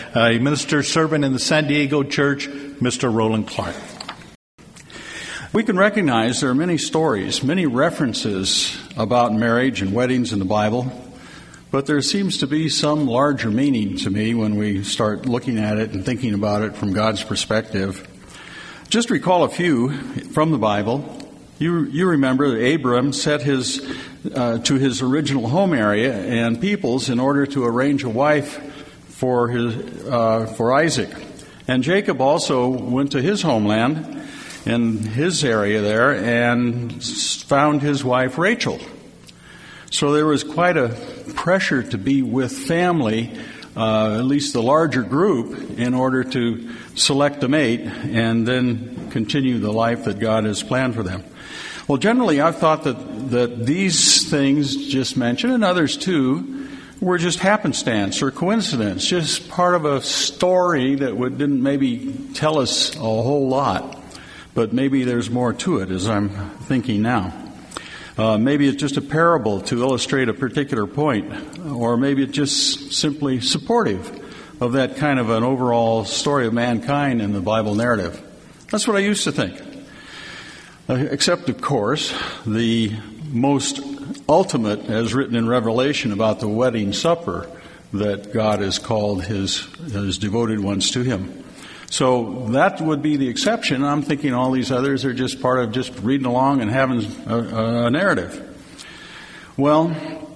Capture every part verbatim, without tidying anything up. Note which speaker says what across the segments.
Speaker 1: a minister servant in the San Diego church, Mister Roland Clark. We can recognize there are many stories, many references about marriage and weddings in the Bible, but there seems to be some larger meaning to me when we start looking at it and thinking about it from God's perspective. Just recall a few from the Bible. You you remember that Abram set his uh, to his original home area and peoples in order to arrange a wife for his uh, for Isaac, and Jacob also went to his homeland in his area there and found his wife Rachel. So there was quite a pressure to be with family, uh, at least the larger group, in order to select a mate and then continue the life that God has planned for them. Well, generally, I've thought that, that these things just mentioned, and others too, were just happenstance or coincidence, just part of a story that would, didn't maybe tell us a whole lot. But maybe there's more to it, as I'm thinking now. Uh, maybe it's just a parable to illustrate a particular point, or maybe it's just simply supportive of that kind of an overall story of mankind in the Bible narrative. That's what I used to think. Uh, except, of course, the most ultimate, as written in Revelation, about the wedding supper that God has called his, his devoted ones to him. So that would be the exception. I'm thinking all these others are just part of just reading along and having a, a narrative. Well,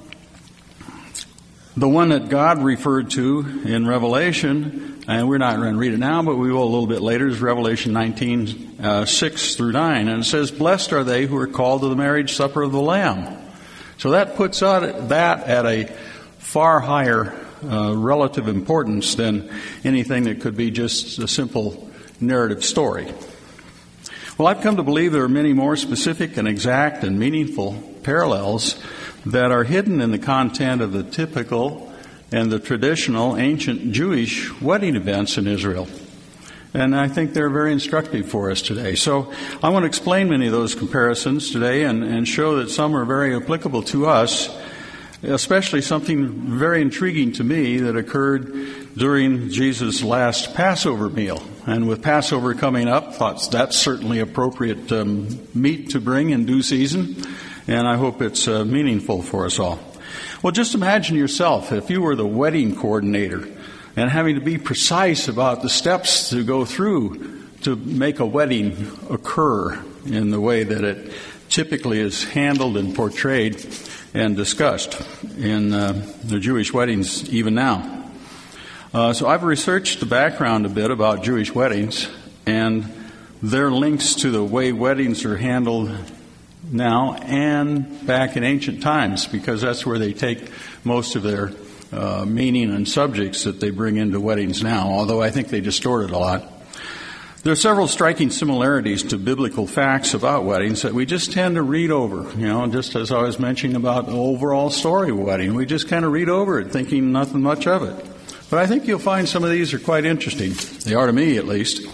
Speaker 1: the one that God referred to in Revelation, and we're not going to read it now, but we will a little bit later, is Revelation nineteen, uh, six through nine. And it says, "Blessed are they who are called to the marriage supper of the Lamb." So that puts out that at a far higher Uh, relative importance than anything that could be just a simple narrative story. Well, I've come to believe there are many more specific and exact and meaningful parallels that are hidden in the content of the typical and the traditional ancient Jewish wedding events in Israel. And I think they're very instructive for us today. So I want to explain many of those comparisons today and, and show that some are very applicable to us, especially something very intriguing to me that occurred during Jesus' last Passover meal. And with Passover coming up, thought that's certainly appropriate um, meat to bring in due season, and I hope it's uh, meaningful for us all. Well, just imagine yourself if you were the wedding coordinator and having to be precise about the steps to go through to make a wedding occur in the way that it typically is handled and portrayed and discussed in uh, the Jewish weddings even now. Uh, so I've researched the background a bit about Jewish weddings and their links to the way weddings are handled now and back in ancient times, because that's where they take most of their uh, meaning and subjects that they bring into weddings now, although I think they distort it a lot. There are several striking similarities to biblical facts about weddings that we just tend to read over. You know, just as I was mentioning about the overall story of a wedding, we just kind of read over it thinking nothing much of it. But I think you'll find some of these are quite interesting. They are to me, at least.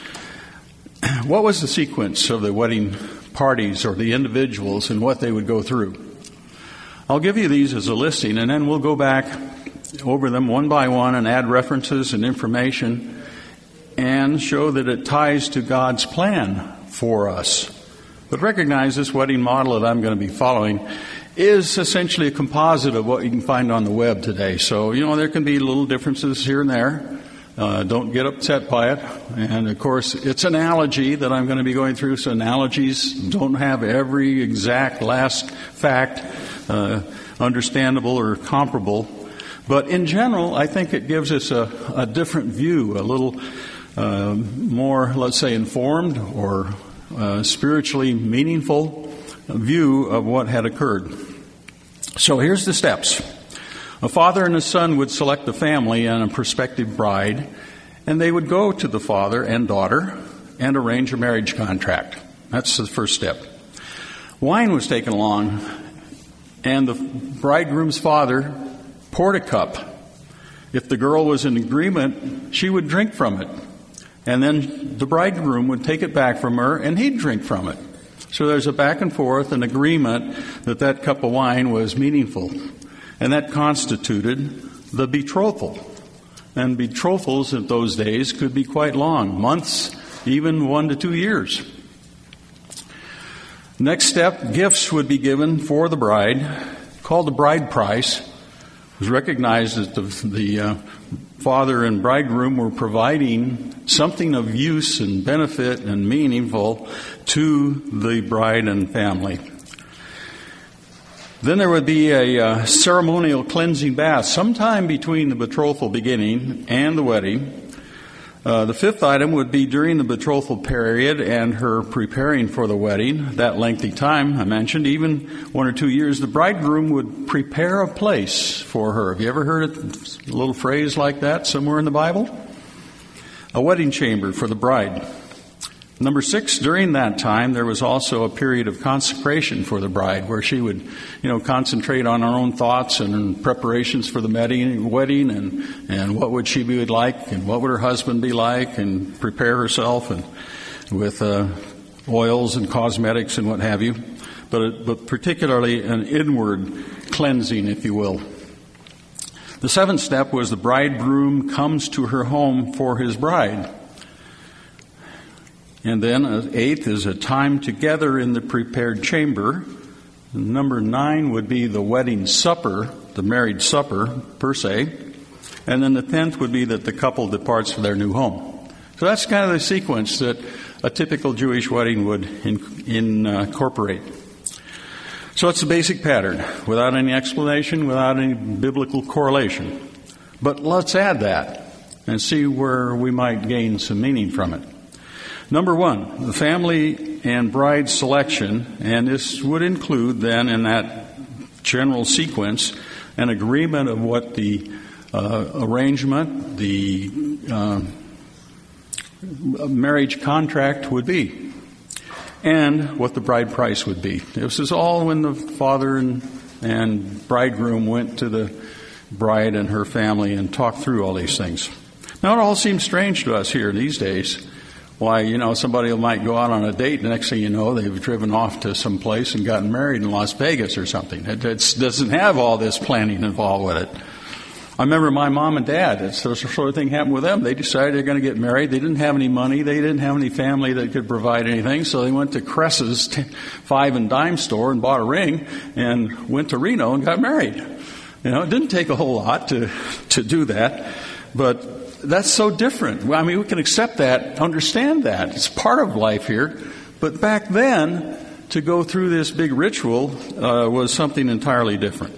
Speaker 1: What was the sequence of the wedding parties or the individuals and what they would go through? I'll give you these as a listing, and then we'll go back over them one by one and add references and information and show that it ties to God's plan for us. But recognize this wedding model that I'm going to be following is essentially a composite of what you can find on the web today. So, you know, there can be little differences here and there. Uh, don't get upset by it. And, of course, it's analogy that I'm going to be going through, so analogies don't have every exact last fact uh, understandable or comparable. But in general, I think it gives us a, a different view, a little Uh, more, let's say, informed or uh, spiritually meaningful view of what had occurred. So here's the steps. A father and a son would select a family and a prospective bride, and they would go to the father and daughter and arrange a marriage contract. That's the first step. Wine was taken along, and the bridegroom's father poured a cup. If the girl was in agreement, she would drink from it. And then the bridegroom would take it back from her, and he'd drink from it. So there's a back and forth, an agreement that that cup of wine was meaningful. And that constituted the betrothal. And betrothals in those days could be quite long, months, even one to two years. Next step, gifts would be given for the bride, called the bride price. It was recognized that the, the uh, father and bridegroom were providing something of use and benefit and meaningful to the bride and family. Then there would be a uh, ceremonial cleansing bath sometime between the betrothal beginning and the wedding. Uh, the fifth item would be during the betrothal period and her preparing for the wedding, that lengthy time I mentioned, even one or two years, the bridegroom would prepare a place for her. Have you ever heard a little phrase like that somewhere in the Bible? A wedding chamber for the bride. Number six, during that time, there was also a period of consecration for the bride where she would, you know, concentrate on her own thoughts and preparations for the wedding and, and what would she be like and what would her husband be like and prepare herself and with uh, oils and cosmetics and what have you. But, but particularly an inward cleansing, if you will. The seventh step was the bridegroom comes to her home for his bride. And then uh, eighth is a time together in the prepared chamber. Number nine would be the wedding supper, the marriage supper per se. And then the tenth would be that the couple departs for their new home. So that's kind of the sequence that a typical Jewish wedding would in, in, uh, incorporate. So it's a basic pattern, without any explanation, without any biblical correlation. But let's add that and see where we might gain some meaning from it. Number one, the family and bride selection, and this would include then in that general sequence an agreement of what the uh, arrangement, the uh, marriage contract would be, and what the bride price would be. This is all when the father and, and bridegroom went to the bride and her family and talked through all these things. Now it all seems strange to us here these days. Why, you know, somebody might go out on a date, and the next thing you know, they've driven off to some place and gotten married in Las Vegas or something. It it's, doesn't have all this planning involved with it. I remember my mom and dad, it's the sort of thing happened with them. They decided they're going to get married. They didn't have any money. They didn't have any family that could provide anything, so they went to Cress's t- five and dime store and bought a ring and went to Reno and got married. You know, it didn't take a whole lot to, to do that, but that's so different. I mean, we can accept that, understand that. It's part of life here. But back then, to go through this big ritual uh, was something entirely different.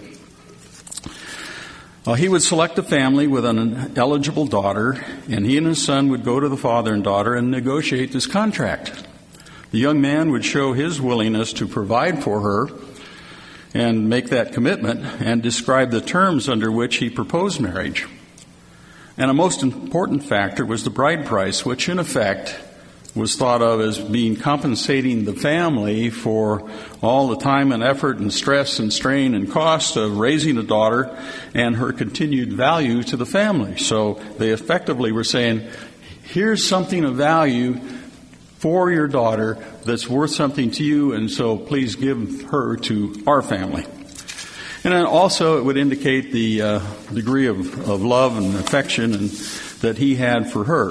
Speaker 1: Uh, he would select a family with an eligible daughter, and he and his son would go to the father and daughter and negotiate this contract. The young man would show his willingness to provide for her and make that commitment and describe the terms under which he proposed marriage. And a most important factor was the bride price, which in effect was thought of as being compensating the family for all the time and effort and stress and strain and cost of raising a daughter and her continued value to the family. So they effectively were saying, here's something of value for your daughter that's worth something to you, and so please give her to our family. And then also it would indicate the uh, degree of, of love and affection and that he had for her.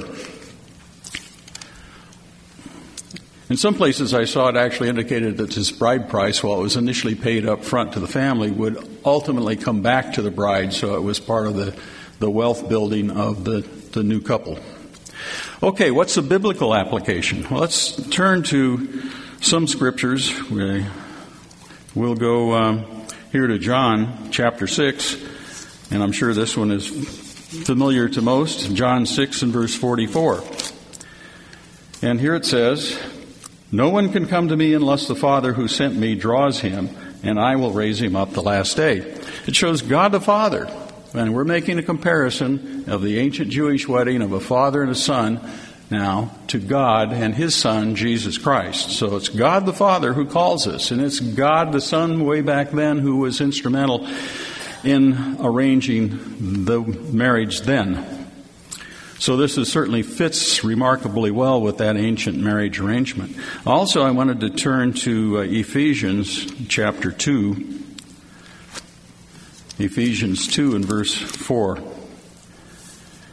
Speaker 1: In some places I saw it actually indicated that this bride price, while it was initially paid up front to the family, would ultimately come back to the bride, so it was part of the, the wealth building of the, the new couple. Okay, what's the biblical application? Well, let's turn to some scriptures. We'll go um, here to John chapter six, and I'm sure this one is familiar to most. John six and verse forty-four. And here it says, "No one can come to me unless the Father who sent me draws him, and I will raise him up the last day." It shows God the Father. And we're making a comparison of the ancient Jewish wedding of a father and a son now to God and his Son, Jesus Christ. So it's God the Father who calls us, and it's God the Son way back then who was instrumental in arranging the marriage then. So this is certainly fits remarkably well with that ancient marriage arrangement. Also, I wanted to turn to uh, Ephesians chapter two. Ephesians two and verse four.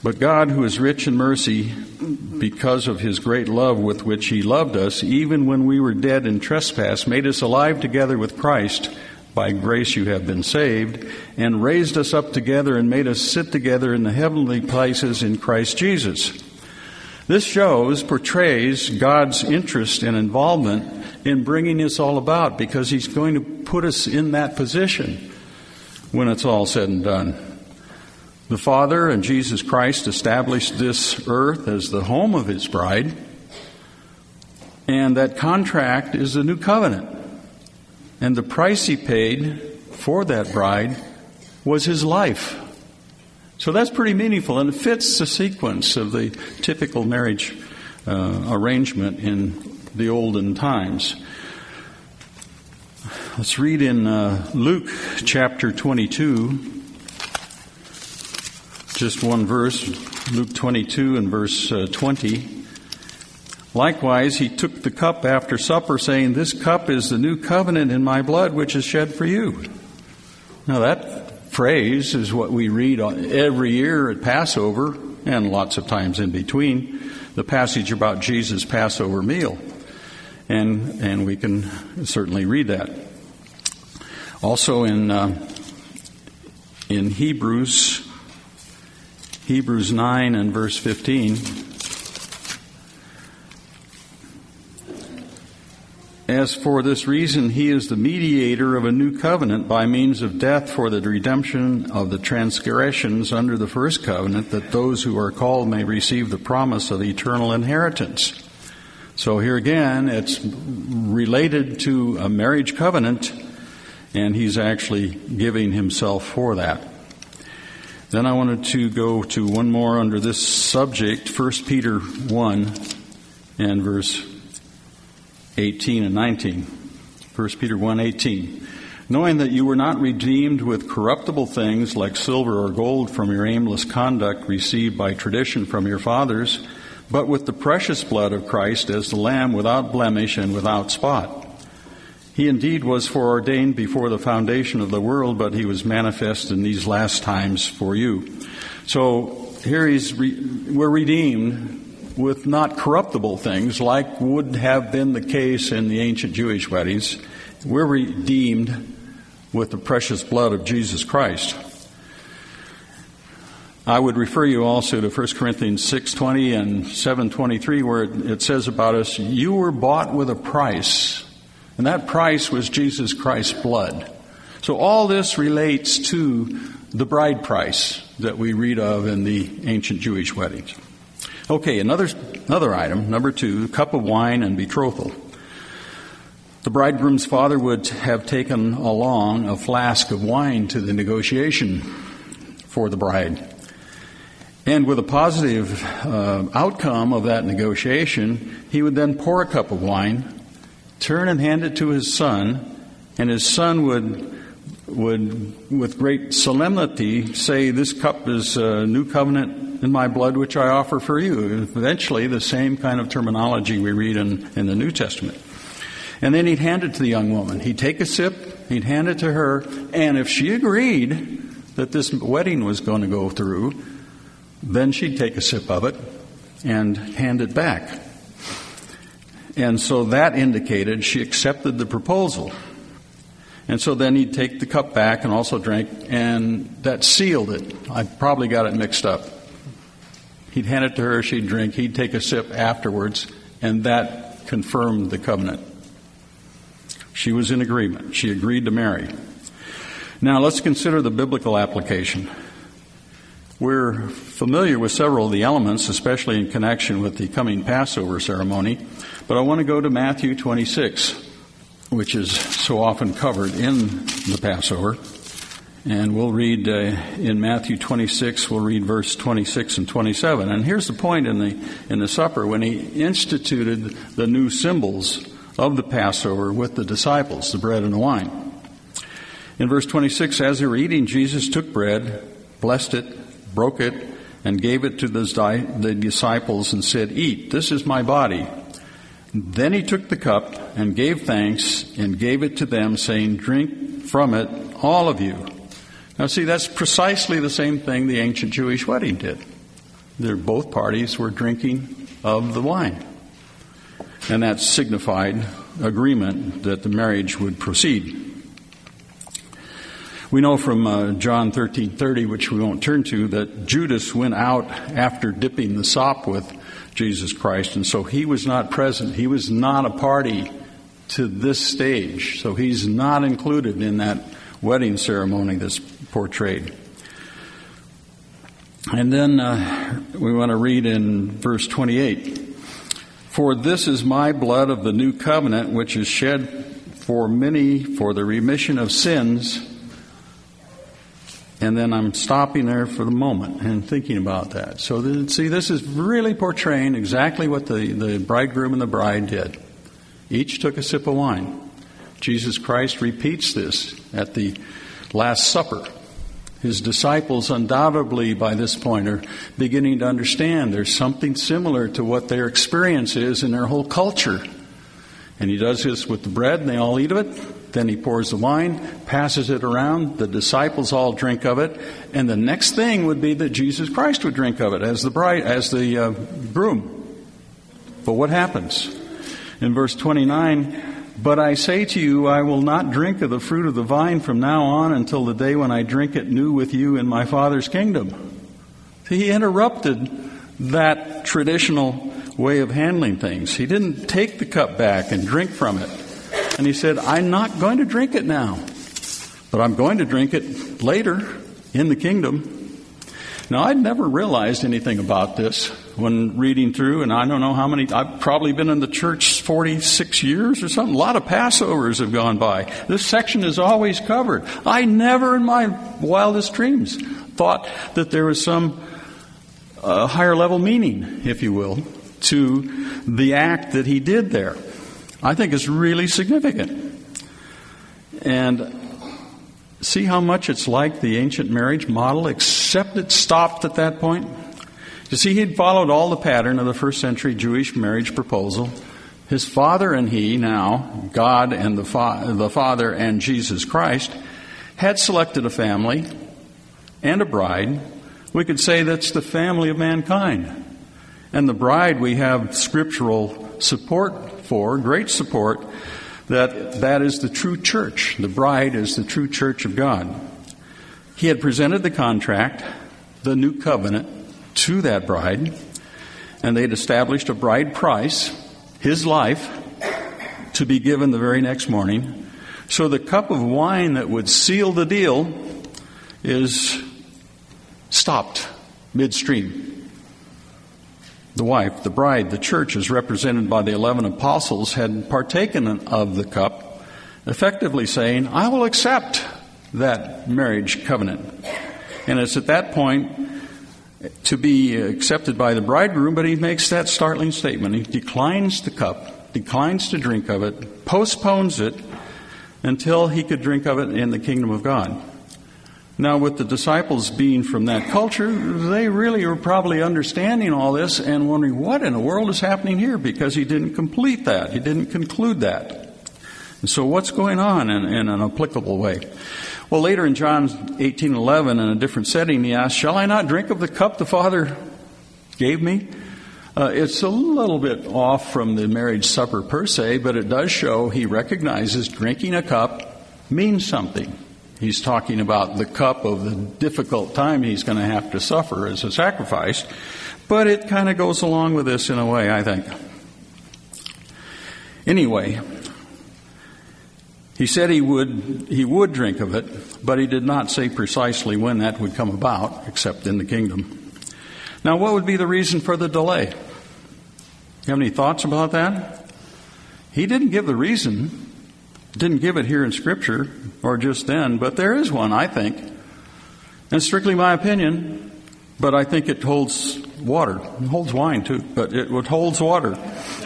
Speaker 1: But God, who is rich in mercy, because of his great love with which he loved us, even when we were dead in trespass, made us alive together with Christ. By grace you have been saved, and raised us up together and made us sit together in the heavenly places in Christ Jesus. This shows, portrays God's interest and involvement in bringing this all about, because he's going to put us in that position when it's all said and done. The Father and Jesus Christ established this earth as the home of his bride, and that contract is the new covenant. And the price he paid for that bride was his life. So that's pretty meaningful, and it fits the sequence of the typical marriage uh, arrangement in the olden times. Let's read in uh, Luke chapter twenty-two. Just one verse, Luke twenty-two and verse uh, twenty. Likewise, he took the cup after supper, saying, "This cup is the new covenant in my blood, which is shed for you." Now that phrase is what we read every year at Passover, and lots of times in between, the passage about Jesus' Passover meal. And and we can certainly read that. Also in uh, in Hebrews Hebrews nine and verse fifteen. As for this reason, he is the mediator of a new covenant by means of death for the redemption of the transgressions under the first covenant, that those who are called may receive the promise of eternal inheritance. So here again, it's related to a marriage covenant, and he's actually giving himself for that. Then I wanted to go to one more under this subject, First Peter one and verse eighteen and nineteen. First Peter one eighteen. Knowing that you were not redeemed with corruptible things like silver or gold from your aimless conduct received by tradition from your fathers, but with the precious blood of Christ as the Lamb without blemish and without spot. He indeed was foreordained before the foundation of the world, but he was manifest in these last times for you. So here he's re- we're redeemed with not corruptible things like would have been the case in the ancient Jewish weddings. We're redeemed with the precious blood of Jesus Christ. I would refer you also to First Corinthians six twenty and seven twenty-three, where it, it says about us, you were bought with a price. And that price was Jesus Christ's blood. So all this relates to the bride price that we read of in the ancient Jewish weddings. Okay, another another item, number two, cup of wine and betrothal. The bridegroom's father would have taken along a flask of wine to the negotiation for the bride. And with a positive uh, outcome of that negotiation, he would then pour a cup of wine, turn and hand it to his son, and his son would, would, with great solemnity, say, "This cup is a new covenant in my blood, which I offer for you." Eventually, the same kind of terminology we read in, in the New Testament. And then he'd hand it to the young woman. He'd take a sip, he'd hand it to her, and if she agreed that this wedding was going to go through, then she'd take a sip of it and hand it back. And so that indicated she accepted the proposal. And so then he'd take the cup back and also drink, and that sealed it. I probably got it mixed up. He'd hand it to her, she'd drink, he'd take a sip afterwards, and that confirmed the covenant. She was in agreement. She agreed to marry. Now let's consider the biblical application. We're familiar with several of the elements, especially in connection with the coming Passover ceremony, but I want to go to Matthew twenty-six, which is so often covered in the Passover. And we'll read uh, in Matthew twenty-six, we'll read verse twenty-six and twenty-seven. And here's the point in the in the supper, when he instituted the new symbols of the Passover with the disciples, the bread and the wine. In verse twenty-six, as they were eating, Jesus took bread, blessed it, broke it, and gave it to the disciples and said, "Eat, this is my body." Then he took the cup and gave thanks and gave it to them, saying, "Drink from it, all of you." Now see, that's precisely the same thing the ancient Jewish wedding did. They're, both parties were drinking of the wine. And that signified agreement that the marriage would proceed. We know from uh, John thirteen thirty, which we won't turn to, that Judas went out after dipping the sop with Jesus Christ, and so he was not present. He was not a party to this stage, so he's not included in that wedding ceremony that's portrayed. And then uh, we want to read in verse twenty-eight. For this is my blood of the new covenant, which is shed for many for the remission of sins. And then I'm stopping there for the moment and thinking about that. So the, see, this is really portraying exactly what the, the bridegroom and the bride did. Each took a sip of wine. Jesus Christ repeats this at the Last Supper. His disciples undoubtedly by this point are beginning to understand there's something similar to what their experience is in their whole culture. And he does this with the bread, and they all eat of it. Then he pours the wine, passes it around. The disciples all drink of it. And the next thing would be that Jesus Christ would drink of it as the bride, as the uh, groom. But what happens? In verse twenty-nine, but I say to you, I will not drink of the fruit of the vine from now on until the day when I drink it new with you in my Father's kingdom. He interrupted that traditional way of handling things. He didn't take the cup back and drink from it. And he said, I'm not going to drink it now, but I'm going to drink it later in the kingdom. Now, I'd never realized anything about this when reading through, and I don't know how many, I've probably been in the church forty-six years or something. A lot of Passovers have gone by. This section is always covered. I never in my wildest dreams thought that there was some uh, higher level meaning, if you will, to the act that he did there. I think it's really significant. And see how much it's like the ancient marriage model, except it stopped at that point? You see, he'd followed all the pattern of the first century Jewish marriage proposal. His father and he, now, God and the, fa- the Father and Jesus Christ, had selected a family and a bride. We could say that's the family of mankind. And the bride we have scriptural support for, great support, that that is the true church. The bride is the true church of God. He had presented the contract, the new covenant, to that bride, and they'd established a bride price, his life, to be given the very next morning. So the cup of wine that would seal the deal is stopped midstream. The wife, the bride, the church, as represented by the eleven apostles, had partaken of the cup, effectively saying, I will accept that marriage covenant. And it's at that point to be accepted by the bridegroom, but he makes that startling statement. He declines the cup, declines to drink of it, postpones it until he could drink of it in the kingdom of God. Now, with the disciples being from that culture, they really were probably understanding all this and wondering what in the world is happening here, because he didn't complete that. He didn't conclude that. And so what's going on in, in an applicable way? Well, later in John eighteen eleven, in a different setting, he asks, shall I not drink of the cup the Father gave me? Uh, it's a little bit off from the marriage supper per se, but it does show he recognizes drinking a cup means something. He's talking about the cup of the difficult time he's going to have to suffer as a sacrifice. But it kind of goes along with this in a way, I think. Anyway, he said he would he would drink of it, but he did not say precisely when that would come about, except in the kingdom. Now, what would be the reason for the delay? You have any thoughts about that? He didn't give the reason. Didn't give it here in Scripture, or just then, but there is one, I think. And strictly my opinion, but I think it holds water. It holds wine, too, but it holds water.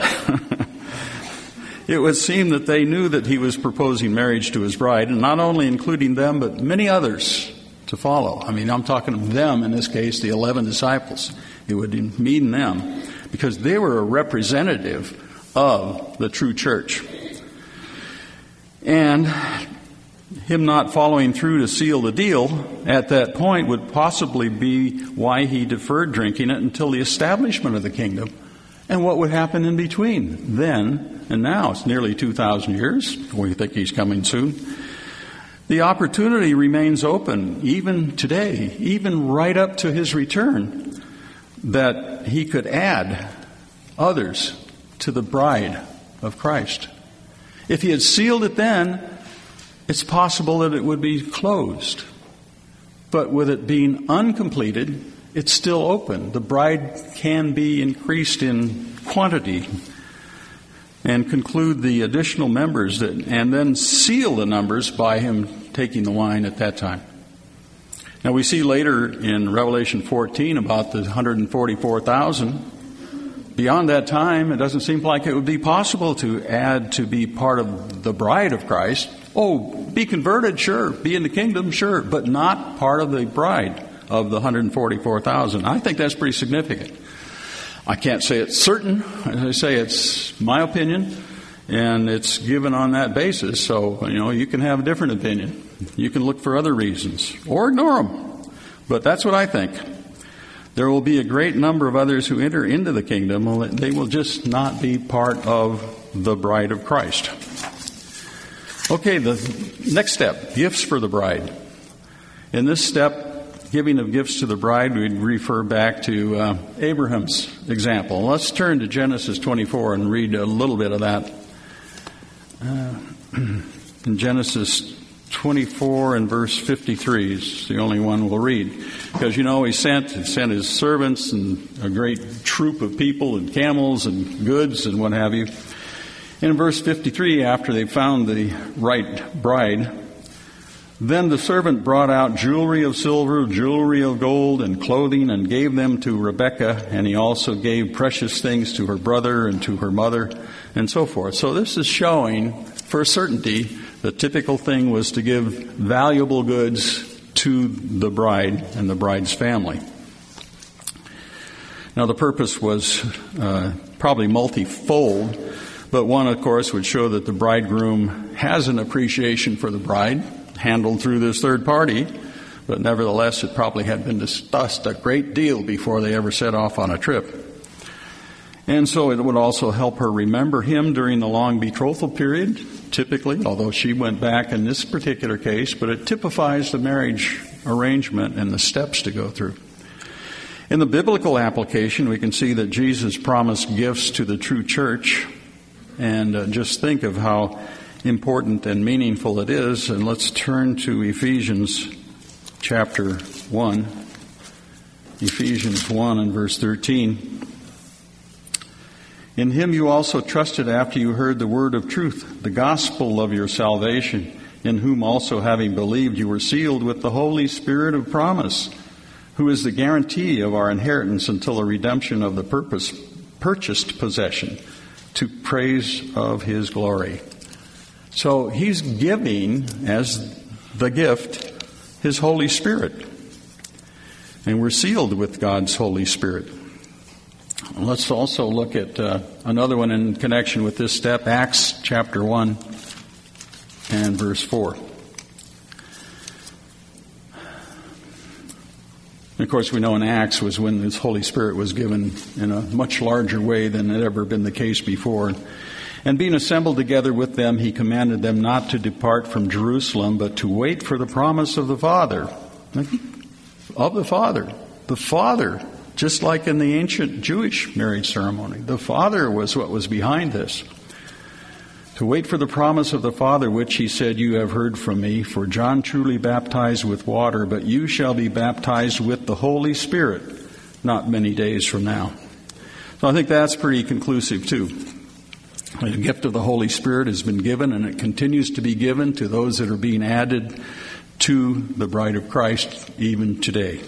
Speaker 1: It would seem that they knew that he was proposing marriage to his bride, and not only including them, but many others to follow. I mean, I'm talking of them, in this case, the eleven disciples. It would mean them, because they were a representative of the true church. And him not following through to seal the deal at that point would possibly be why he deferred drinking it until the establishment of the kingdom. And what would happen in between then and now? It's nearly two thousand years. We think he's coming soon. The opportunity remains open even today, even right up to his return, that he could add others to the bride of Christ. If he had sealed it then, it's possible that it would be closed. But with it being uncompleted, it's still open. The bride can be increased in quantity and conclude the additional members that, and then seal the numbers by him taking the wine at that time. Now we see later in Revelation fourteen about the one hundred forty-four thousand. Beyond that time, it doesn't seem like it would be possible to add to be part of the bride of Christ. Oh, be converted, sure. Be in the kingdom, sure. But not part of the bride of the one hundred forty-four thousand. I think that's pretty significant. I can't say it's certain. As I say, it's my opinion, and it's given on that basis. So, you know, you can have a different opinion. You can look for other reasons or ignore them. But that's what I think. There will be a great number of others who enter into the kingdom. They will just not be part of the bride of Christ. Okay, the next step, gifts for the bride. In this step, giving of gifts to the bride, we'd refer back to uh, Abraham's example. Let's turn to Genesis twenty-four and read a little bit of that. Uh, in Genesis twenty-four and verse fifty-three is the only one we'll read. Because, you know, he sent, he sent his servants and a great troop of people and camels and goods and what have you. In verse fifty-three, after they found the right bride, then the servant brought out jewelry of silver, jewelry of gold, and clothing, and gave them to Rebekah, and he also gave precious things to her brother and to her mother, and so forth. So this is showing, for certainty, the typical thing was to give valuable goods to the bride and the bride's family. Now the purpose was uh, probably multifold, but one, of course, would show that the bridegroom has an appreciation for the bride, handled through this third party, but nevertheless it probably had been discussed a great deal before they ever set off on a trip. And so it would also help her remember him during the long betrothal period, typically, although she went back in this particular case, but it typifies the marriage arrangement and the steps to go through. In the biblical application, we can see that Jesus promised gifts to the true church, and uh, just think of how important and meaningful it is. And let's turn to Ephesians chapter one. Ephesians one and verse thirteen. In him you also trusted after you heard the word of truth, the gospel of your salvation, in whom also having believed you were sealed with the Holy Spirit of promise, who is the guarantee of our inheritance until the redemption of the purpose, purchased possession, to praise of his glory. So he's giving as the gift his Holy Spirit. And we're sealed with God's Holy Spirit. Let's also look at uh, another one in connection with this step, Acts chapter one and verse four. And of course, we know in Acts was when this Holy Spirit was given in a much larger way than had ever been the case before. And being assembled together with them, he commanded them not to depart from Jerusalem, but to wait for the promise of the Father. Of the Father. The Father, just like in the ancient Jewish marriage ceremony. The Father was what was behind this. To wait for the promise of the Father, which he said, you have heard from me. For John truly baptized with water, but you shall be baptized with the Holy Spirit not many days from now. So I think that's pretty conclusive too. The gift of the Holy Spirit has been given, and it continues to be given to those that are being added to the bride of Christ even today.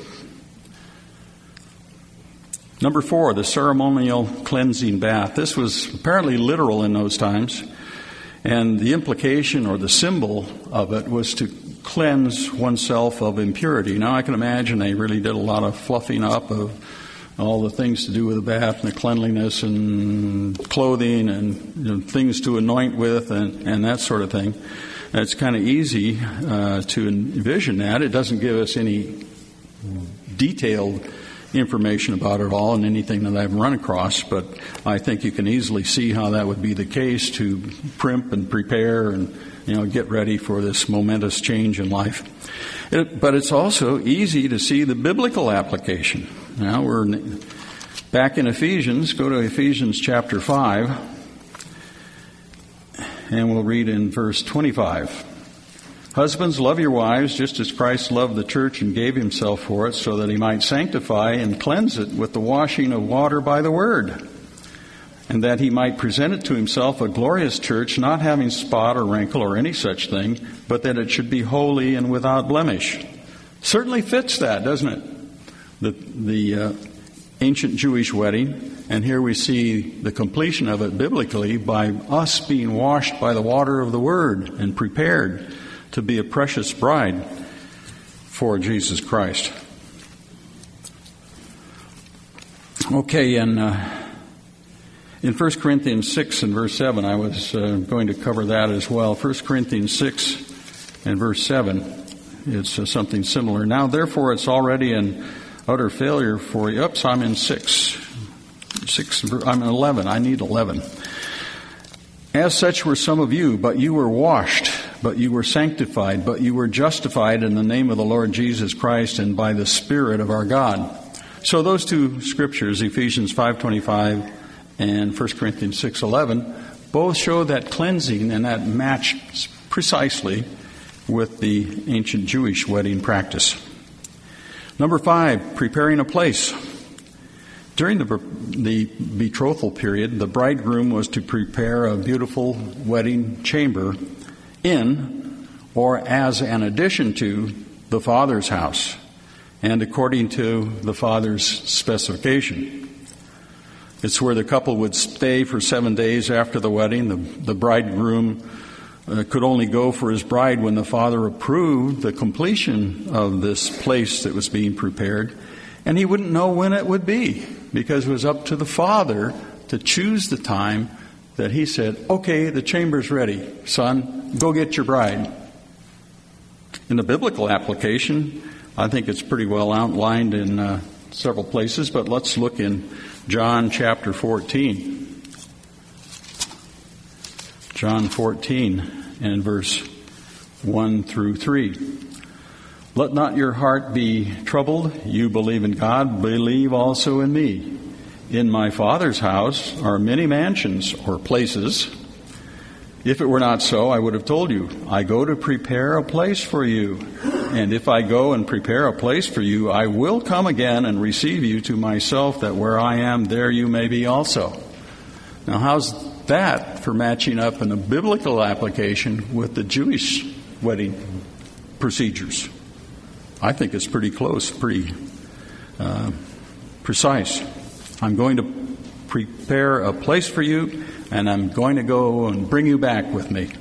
Speaker 1: Number four, the ceremonial cleansing bath. This was apparently literal in those times, and the implication or the symbol of it was to cleanse oneself of impurity. Now I can imagine they really did a lot of fluffing up of all the things to do with the bath and the cleanliness and clothing and you know, things to anoint with and, and that sort of thing. It's kind of easy uh, to envision that. It doesn't give us any detailed information about it all and anything that I've run across, but I think you can easily see how that would be the case to primp and prepare and, you know, get ready for this momentous change in life. It, but it's also easy to see the biblical application. Now we're back in Ephesians. Go to Ephesians chapter five, and we'll read in verse twenty-five. Husbands, love your wives just as Christ loved the church and gave himself for it, so that he might sanctify and cleanse it with the washing of water by the word, and that he might present it to himself a glorious church, not having spot or wrinkle or any such thing, but that it should be holy and without blemish. Certainly fits that, doesn't it? The, the uh, ancient Jewish wedding, and here we see the completion of it biblically by us being washed by the water of the word and prepared to be a precious bride for Jesus Christ. Okay, and uh, in First Corinthians six and verse seven, I was uh, going to cover that as well. First Corinthians six and verse seven, it's uh, something similar. Now, therefore, it's already an utter failure for you. Oops, I'm in six. Six. I'm in eleven. I need eleven. As such were some of you, but you were washed, but you were sanctified, but you were justified in the name of the Lord Jesus Christ and by the Spirit of our God. So those two scriptures, Ephesians five twenty-five and First Corinthians six eleven, both show that cleansing, and that match precisely with the ancient Jewish wedding practice. Number five, preparing a place. During the, the betrothal period, the bridegroom was to prepare a beautiful wedding chamber in or as an addition to the father's house, and according to the father's specification. It's where the couple would stay for seven days after the wedding. The, the bridegroom uh, could only go for his bride when the father approved the completion of this place that was being prepared, and he wouldn't know when it would be, because it was up to the father to choose the time that he said, okay, the chamber's ready, son, go get your bride. In the biblical application, I think it's pretty well outlined in uh, several places, but let's look in John chapter fourteen. John fourteen and verse one through three. Let not your heart be troubled. You believe in God, believe also in me. In my Father's house are many mansions or places. If it were not so, I would have told you. I go to prepare a place for you. And if I go and prepare a place for you, I will come again and receive you to myself, that where I am, there you may be also. Now, how's that for matching up in a biblical application with the Jewish wedding procedures? I think it's pretty close, pretty uh, precise. I'm going to prepare a place for you, and I'm going to go and bring you back with me.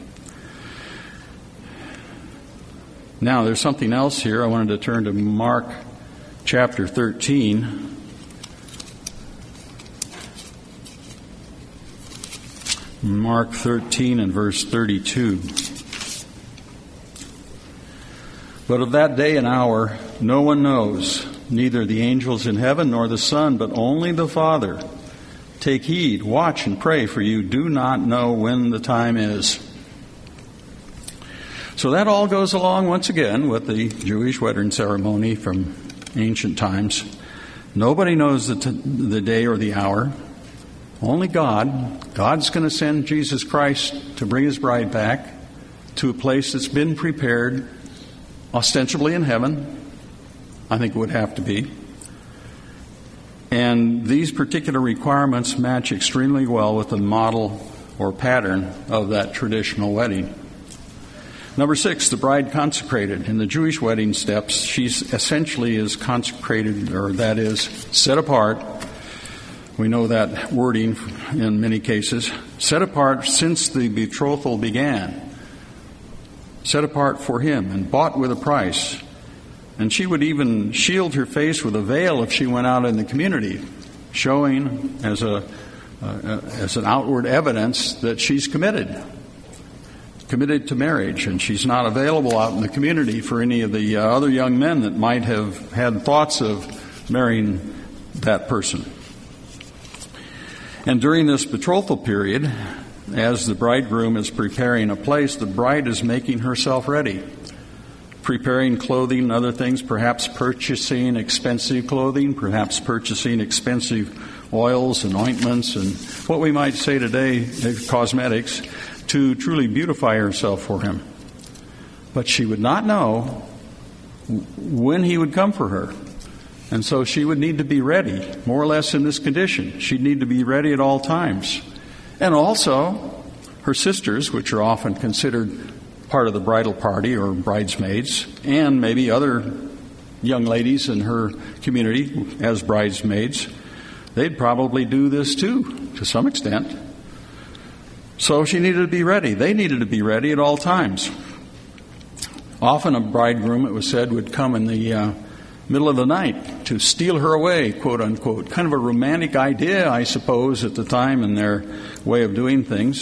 Speaker 1: Now, there's something else here. I wanted to turn to Mark chapter thirteen. Mark thirteen and verse thirty-two. But of that day and hour no one knows, neither the angels in heaven nor the Son, but only the Father. Take heed, watch and pray, for you do not know when the time is. So that all goes along once again with the Jewish wedding ceremony from ancient times. Nobody knows the, t- the day or the hour. Only God. God's going to send Jesus Christ to bring his bride back to a place that's been prepared, ostensibly in heaven. I think it would have to be. And these particular requirements match extremely well with the model or pattern of that traditional wedding. Number six, the bride consecrated. In the Jewish wedding steps, she essentially is consecrated, or that is, set apart. We know that wording in many cases. Set apart since the betrothal began. Set apart for him and bought with a price. And she would even shield her face with a veil if she went out in the community, showing as a uh, as an outward evidence that she's committed. committed to marriage, and she's not available out in the community for any of the uh, other young men that might have had thoughts of marrying that person. And during this betrothal period, as the bridegroom is preparing a place, the bride is making herself ready, preparing clothing and other things, perhaps purchasing expensive clothing, perhaps purchasing expensive oils and ointments and what we might say today, cosmetics, to truly beautify herself for him. But she would not know when he would come for her. And so she would need to be ready, more or less in this condition. She'd need to be ready at all times. And also, her sisters, which are often considered part of the bridal party or bridesmaids, and maybe other young ladies in her community as bridesmaids, they'd probably do this too, to some extent. So she needed to be ready. They needed to be ready at all times. Often a bridegroom, it was said, would come in the uh, middle of the night to steal her away, quote unquote. Kind of a romantic idea, I suppose, at the time in their way of doing things.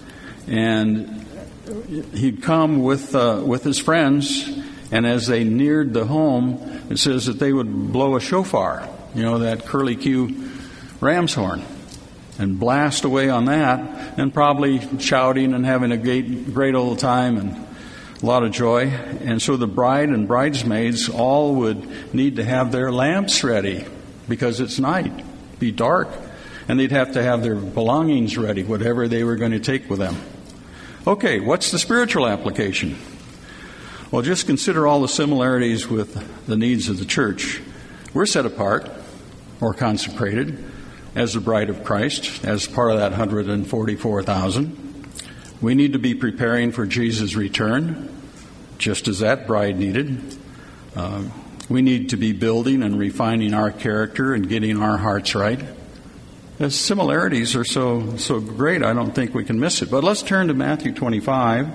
Speaker 1: And he'd come with uh, with his friends, and as they neared the home, it says that they would blow a shofar, you know, that curly-Q ram's horn, and blast away on that, and probably shouting and having a great, great old time and a lot of joy. And so the bride and bridesmaids all would need to have their lamps ready because it's night, be dark, and they'd have to have their belongings ready, whatever they were going to take with them. Okay, what's the spiritual application? Well, just consider all the similarities with the needs of the church. We're set apart or consecrated as the bride of Christ, as part of that one hundred forty-four thousand. We need to be preparing for Jesus' return, just as that bride needed. Uh, we need to be building and refining our character and getting our hearts right. The similarities are so so great, I don't think we can miss it. But let's turn to Matthew twenty-five.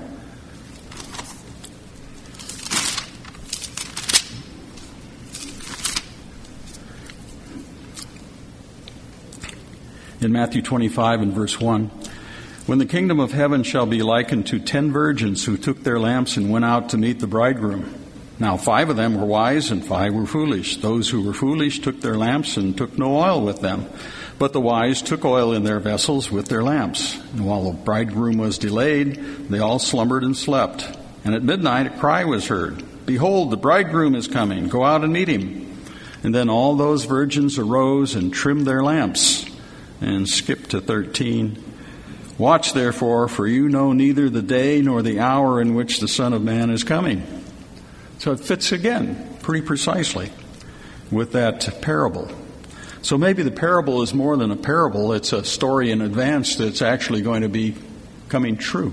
Speaker 1: In Matthew twenty-five and verse one, when the kingdom of heaven shall be likened to ten virgins who took their lamps and went out to meet the bridegroom. Now five of them were wise and five were foolish. Those who were foolish took their lamps and took no oil with them. But the wise took oil in their vessels with their lamps. And while the bridegroom was delayed, they all slumbered and slept. And at midnight a cry was heard, "Behold, the bridegroom is coming. Go out and meet him." And then all those virgins arose and trimmed their lamps. And skip to thirteen. Watch therefore, for you know neither the day nor the hour in which the Son of Man is coming. So it fits again pretty precisely with that parable. So maybe the parable is more than a parable. It's a story in advance that's actually going to be coming true.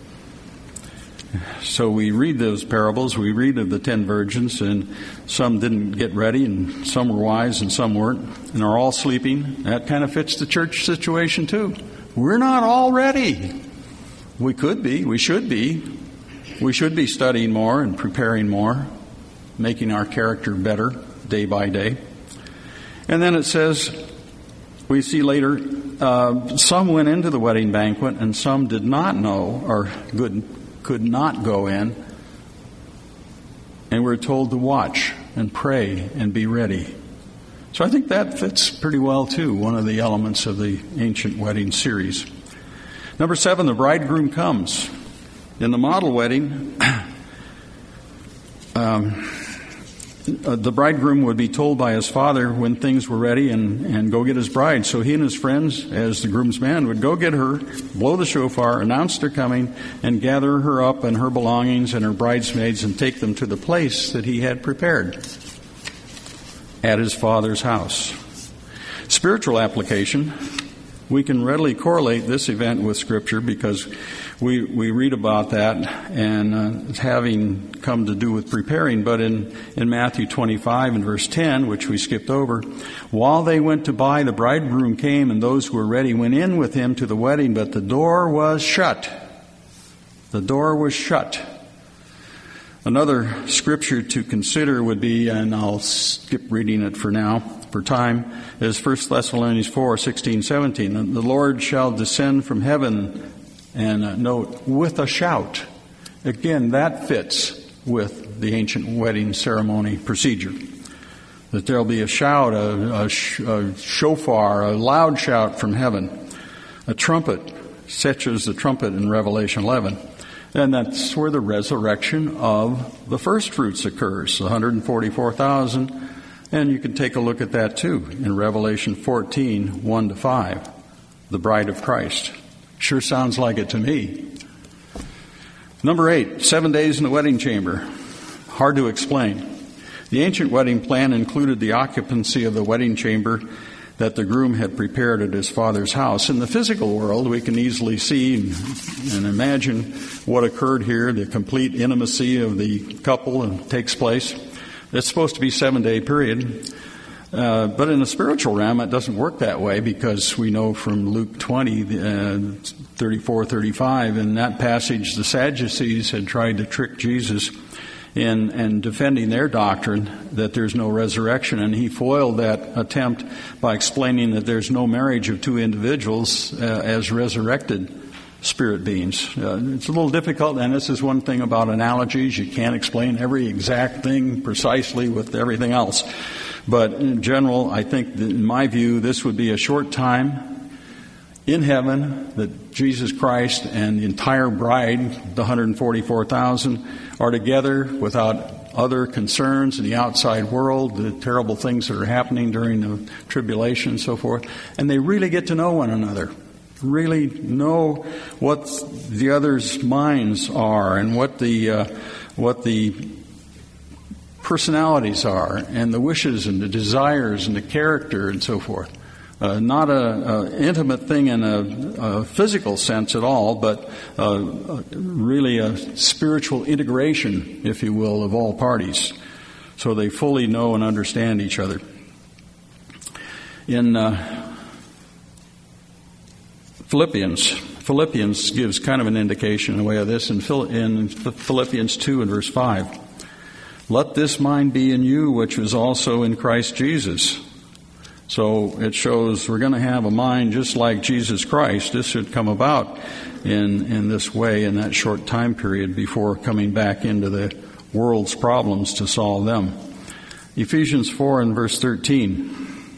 Speaker 1: So we read those parables. We read of the ten virgins, and some didn't get ready, and some were wise, and some weren't, and are all sleeping. That kind of fits the church situation too. We're not all ready. We could be. We should be. We should be studying more and preparing more, making our character better day by day. And then it says, we see later, uh, some went into the wedding banquet and some did not know or could, could not go in. And we're told to watch and pray and be ready. So I think that fits pretty well too, one of the elements of the ancient wedding series. Number seven, the bridegroom comes. In the model wedding, um, the bridegroom would be told by his father when things were ready and, and go get his bride. So he and his friends, as the groomsmen, would go get her, blow the shofar, announce their coming, and gather her up and her belongings and her bridesmaids and take them to the place that he had prepared at his father's house. Spiritual application. We can readily correlate this event with Scripture because we we read about that and uh, having come to do with preparing. But in, in Matthew twenty-five and verse ten, which we skipped over, while they went to buy, the bridegroom came, and those who were ready went in with him to the wedding, but the door was shut. The door was shut. Another scripture to consider would be, and I'll skip reading it for now, for time, is First Thessalonians four, sixteen, seventeen. The Lord shall descend from heaven And uh, note, with a shout. Again, that fits with the ancient wedding ceremony procedure. That there'll be a shout, a, a, sh- a shofar, a loud shout from heaven, a trumpet, such as the trumpet in Revelation eleven. And that's where the resurrection of the first fruits occurs, one hundred forty-four thousand. And you can take a look at that too in Revelation fourteen, one to five, the bride of Christ. Sure sounds like it to me. Number eight, seven days in the wedding chamber. Hard to explain. The ancient wedding plan included the occupancy of the wedding chamber that the groom had prepared at his father's house. In the physical world, we can easily see and imagine what occurred here, the complete intimacy of the couple and takes place. It's supposed to be a seven-day period. Uh, but in the spiritual realm, it doesn't work that way, because we know from Luke twenty, uh, thirty-four, thirty-five, in that passage, the Sadducees had tried to trick Jesus in, in defending their doctrine that there's no resurrection, and he foiled that attempt by explaining that there's no marriage of two individuals uh, as resurrected spirit beings. Uh, it's a little difficult, and this is one thing about analogies. You can't explain every exact thing precisely with everything else. But in general, I think that in my view, this would be a short time in heaven that Jesus Christ and the entire bride, the one hundred forty-four thousand, are together without other concerns in the outside world, the terrible things that are happening during the tribulation and so forth. And they really get to know one another, really know what the other's minds are and what the uh, what the personalities are, and the wishes and the desires and the character and so forth. Uh, not a, a intimate thing in a, a physical sense at all, but uh, really a spiritual integration, if you will, of all parties, so they fully know and understand each other. In uh, Philippians, Philippians gives kind of an indication in the way of this in, Phil, in Philippians two and verse five. Let this mind be in you, which was also in Christ Jesus. So it shows we're going to have a mind just like Jesus Christ. This should come about in, in this way in that short time period before coming back into the world's problems to solve them. Ephesians four and verse thirteen.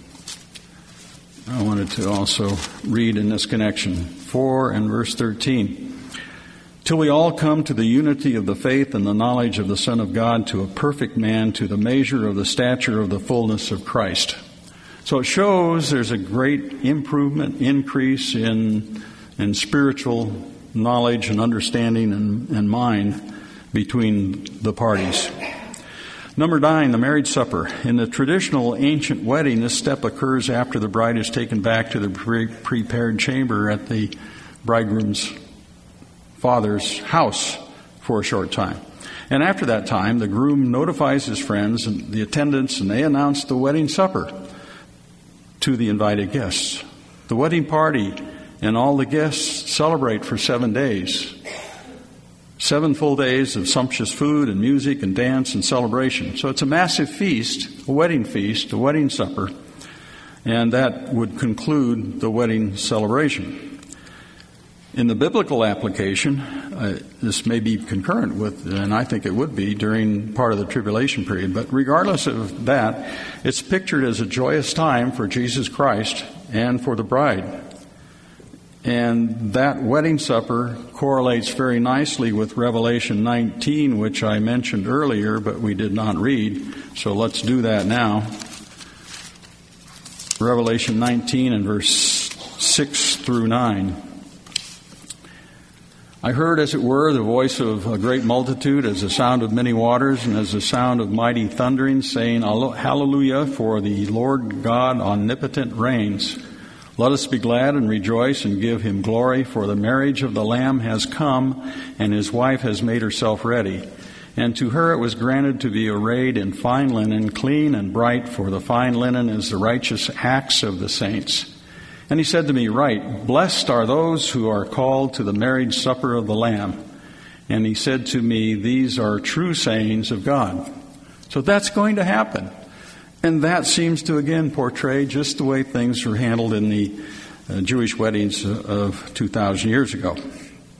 Speaker 1: I wanted to also read in this connection. four and verse thirteen. Till we all come to the unity of the faith and the knowledge of the Son of God, to a perfect man, to the measure of the stature of the fullness of Christ. So it shows there's a great improvement, increase in, in spiritual knowledge and understanding and, and mind between the parties. Number nine, the marriage supper. In the traditional ancient wedding, this step occurs after the bride is taken back to the pre- prepared chamber at the bridegroom's father's house for a short time. And after that time, the groom notifies his friends and the attendants, and they announce the wedding supper to the invited guests. The wedding party and all the guests celebrate for seven days. Seven full days of sumptuous food and music and dance and celebration. So it's a massive feast, a wedding feast, a wedding supper, and that would conclude the wedding celebration. In the biblical application, uh, this may be concurrent with, and I think it would be, during part of the tribulation period. But regardless of that, it's pictured as a joyous time for Jesus Christ and for the bride. And that wedding supper correlates very nicely with Revelation nineteen, which I mentioned earlier, but we did not read. So let's do that now. Revelation nineteen and verse six through nine. I heard, as it were, the voice of a great multitude, as the sound of many waters, and as the sound of mighty thundering, saying, Hallelujah, for the Lord God omnipotent reigns. Let us be glad and rejoice and give him glory, for the marriage of the Lamb has come, and his wife has made herself ready. And to her it was granted to be arrayed in fine linen, clean and bright, for the fine linen is the righteous acts of the saints. And he said to me, Write, blessed are those who are called to the marriage supper of the Lamb. And he said to me, These are true sayings of God. So that's going to happen. And that seems to again portray just the way things were handled in the uh, Jewish weddings of two thousand years ago.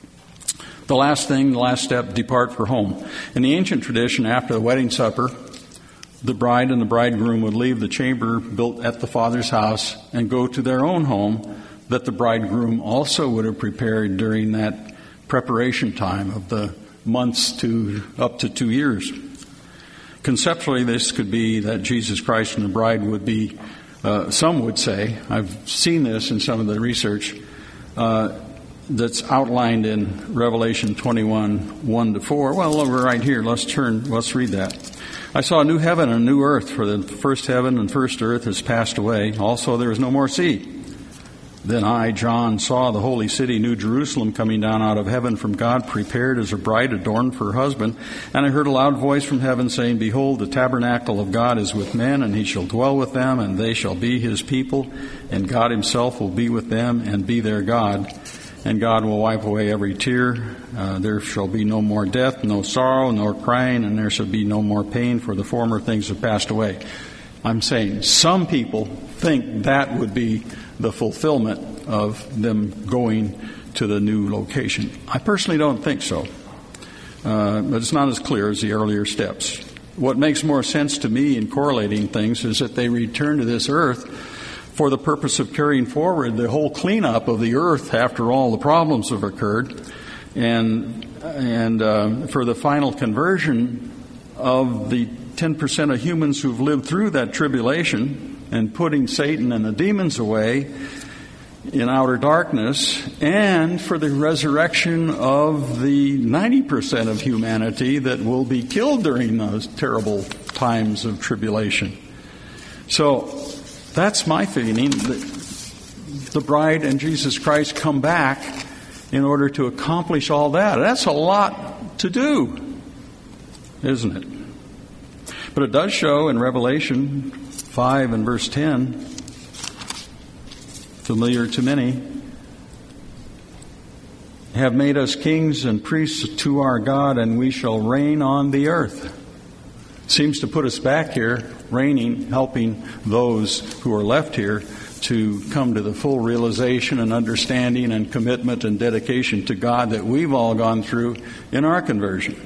Speaker 1: The last thing, the last step, depart for home. In the ancient tradition, after the wedding supper, the bride and the bridegroom would leave the chamber built at the father's house and go to their own home that the bridegroom also would have prepared during that preparation time of the months to up to two years. Conceptually, this could be that Jesus Christ and the bride would be, uh, some would say, I've seen this in some of the research, uh, that's outlined in Revelation twenty-one, one to four. Well, over right here, let's turn, let's read that. I saw a new heaven and a new earth, for the first heaven and first earth has passed away. Also there is no more sea. Then I, John, saw the holy city, New Jerusalem, coming down out of heaven from God, prepared as a bride adorned for her husband. And I heard a loud voice from heaven saying, Behold, the tabernacle of God is with men, and he shall dwell with them, and they shall be his people, and God himself will be with them and be their God. And God will wipe away every tear. Uh, there shall be no more death, no sorrow, nor crying, and there shall be no more pain, for the former things have passed away. I'm saying some people think that would be the fulfillment of them going to the new location. I personally don't think so. Uh, but it's not as clear as the earlier steps. What makes more sense to me in correlating things is that they return to this earth for the purpose of carrying forward the whole cleanup of the earth after all the problems have occurred, and and uh, for the final conversion of the ten percent of humans who've lived through that tribulation and putting Satan and the demons away in outer darkness, and for the resurrection of the ninety percent of humanity that will be killed during those terrible times of tribulation. So that's my feeling. The bride and Jesus Christ come back in order to accomplish all that. That's a lot to do, isn't it? But it does show in Revelation five and verse ten, familiar to many, have made us kings and priests to our God, and we shall reign on the earth. Seems to put us back here, reigning, helping those who are left here to come to the full realization and understanding and commitment and dedication to God that we've all gone through in our conversion.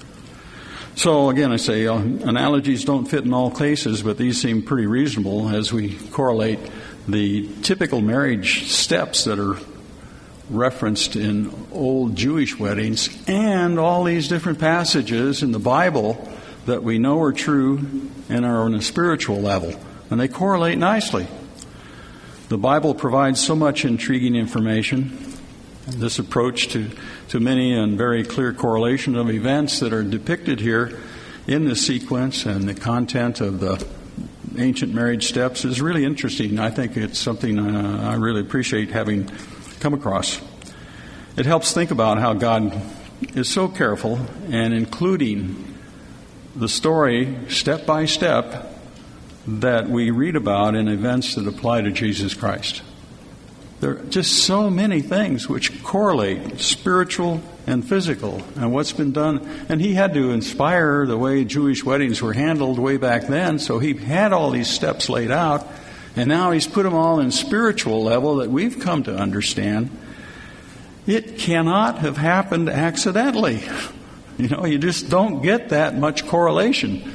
Speaker 1: So again, I say uh, analogies don't fit in all cases, but these seem pretty reasonable as we correlate the typical marriage steps that are referenced in old Jewish weddings and all these different passages in the Bible that we know are true and are on a spiritual level. And they correlate nicely. The Bible provides so much intriguing information. This approach to, to many and very clear correlation of events that are depicted here in this sequence and the content of the ancient marriage steps is really interesting. I think it's something uh, I really appreciate having come across. It helps think about how God is so careful and including the story step by step that we read about in events that apply to Jesus Christ. There are just so many things which correlate spiritual and physical and what's been done. And he had to inspire the way Jewish weddings were handled way back then. So he had all these steps laid out. And now he's put them all in spiritual level that we've come to understand. It cannot have happened accidentally. You know, you just don't get that much correlation.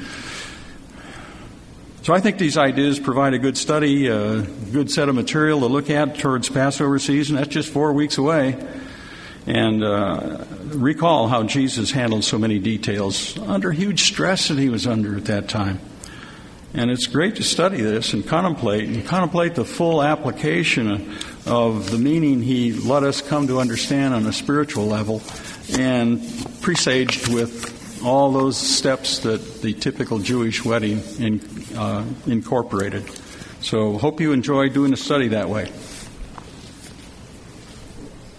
Speaker 1: So I think these ideas provide a good study, a good set of material to look at towards Passover season. That's just four weeks away. And uh, recall how Jesus handled so many details under huge stress that he was under at that time. And it's great to study this and contemplate, and contemplate the full application of the meaning he let us come to understand on a spiritual level, and presaged with all those steps that the typical Jewish wedding in, uh, incorporated. So hope you enjoy doing a study that way.